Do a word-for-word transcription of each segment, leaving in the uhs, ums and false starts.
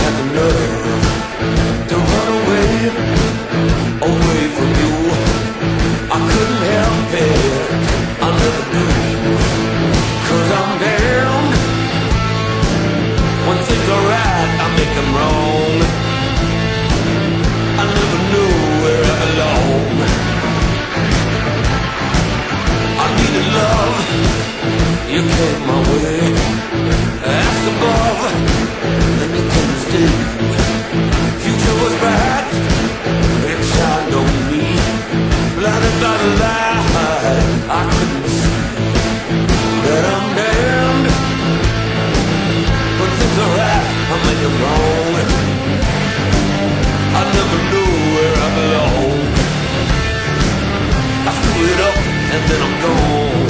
had the nerve to run away, away from you. I couldn't help it, I never do, 'cause I'm damned. When things are right, I make them wrong. I never knew where I belong. I needed love, you came my way. Asked above, and you couldn't stay. Future was bright, it shined on me. Blinded by the light, I couldn't see that I'm damned. When things are right, I make them wrong. I never knew where I belong. I screw it up and then I'm gone.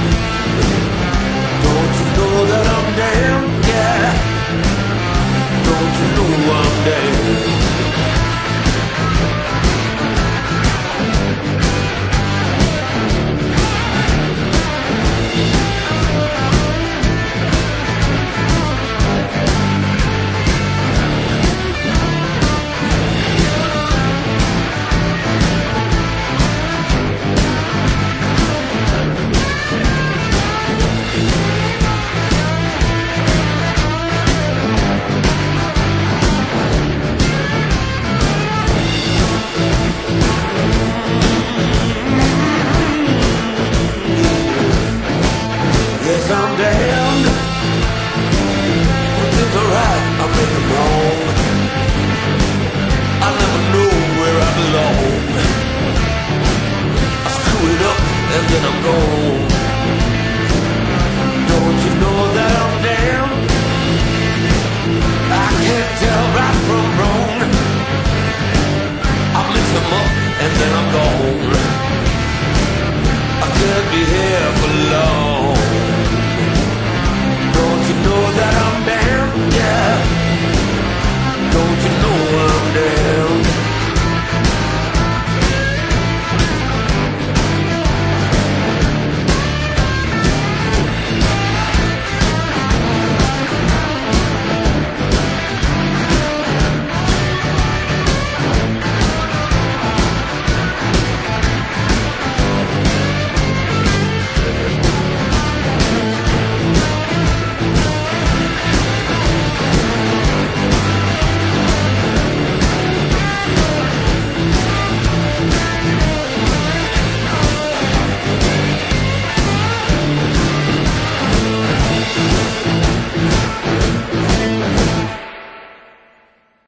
Don't you know that I'm damned? Yeah. Don't you know I'm damned?